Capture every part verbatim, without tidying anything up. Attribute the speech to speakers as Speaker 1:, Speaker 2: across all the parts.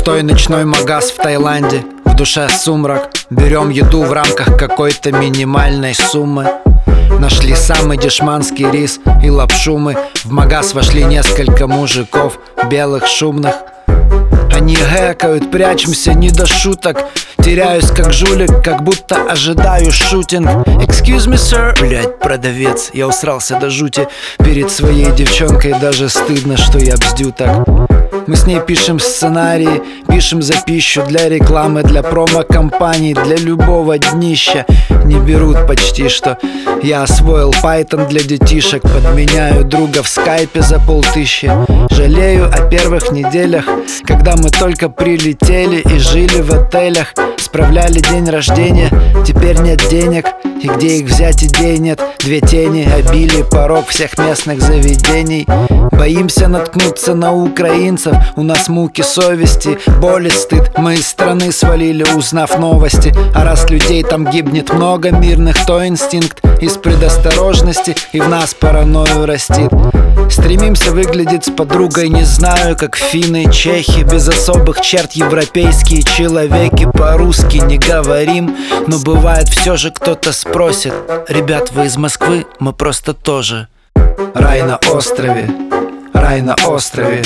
Speaker 1: Пустой ночной магаз в Таиланде, в душе сумрак. Берем еду в рамках какой-то минимальной суммы. Нашли самый дешманский рис и лапшу мы. В магаз вошли несколько мужиков, белых, шумных. Они гэкают, прячемся, не до шуток. Теряюсь как жулик, как будто ожидаю шутинг. Excuse me, sir. Блять, продавец, я усрался до жути. Перед своей девчонкой даже стыдно, что я бздю так. Мы с ней пишем сценарии, пишем за пищу, для рекламы, для промо-компаний, для любого днища. Не берут почти что. Я освоил Python для детишек, подменяю друга в скайпе за полтыщи. Жалею о первых неделях, когда мы только прилетели и жили в отелях. Справляли день рождения, теперь нет денег, и где их взять, идей нет. Две тени, обилие, порог всех местных заведений. Боимся наткнуться на украинцев, у нас муки совести, боль и стыд. Мы из страны свалили, узнав новости. А раз людей там гибнет много мирных, то инстинкт из предосторожности и в нас паранойю растит. Стремимся выглядеть с подругой, не знаю, как финны, чехи. Без особых черт европейские человеки, по-русски не говорим. Но бывает все же кто-то спросит: ребят, вы из Москвы? Мы просто тоже. Рай на острове, рай на острове.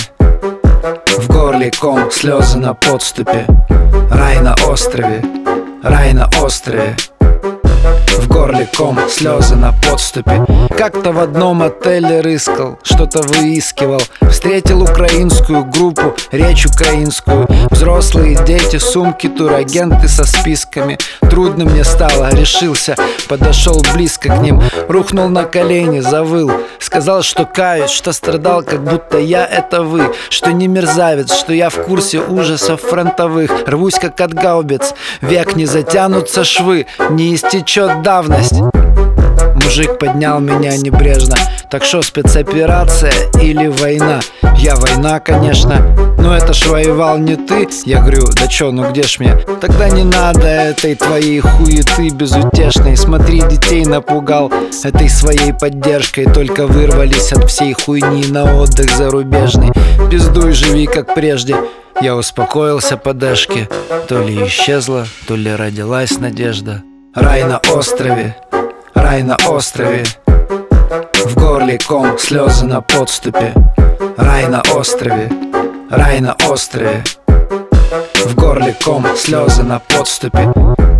Speaker 1: В горле ком, слезы на подступе. Рай на острове, рай на острове. В горле ком, слезы на подступе. Как-то в одном отеле рыскал, что-то выискивал. Встретил украинскую группу, речь украинскую. Взрослые дети, сумки, турагенты со списками. Трудно мне стало, решился, подошел близко к ним. Рухнул на колени, завыл. Сказал, что каюсь, что страдал, как будто я это вы. Что не мерзавец, что я в курсе ужасов фронтовых. Рвусь как от гаубиц, век не затянутся швы, не истечет давность. Мужик поднял меня небрежно: так что, спецоперация или война? Я война, конечно. Но это ж воевал не ты. Я говорю: да чё, ну где ж мне? Тогда не надо этой твоей хуеты безутешной. Смотри, детей напугал этой своей поддержкой. Только вырвались от всей хуйни на отдых зарубежный. Пиздуй, живи как прежде. Я успокоился по дэшке. То ли исчезла, то ли родилась надежда. Рай на острове, рай на острове. В горле ком, слезы на подступе. Рай на острове, рай на острове. В горле ком, слезы на подступе.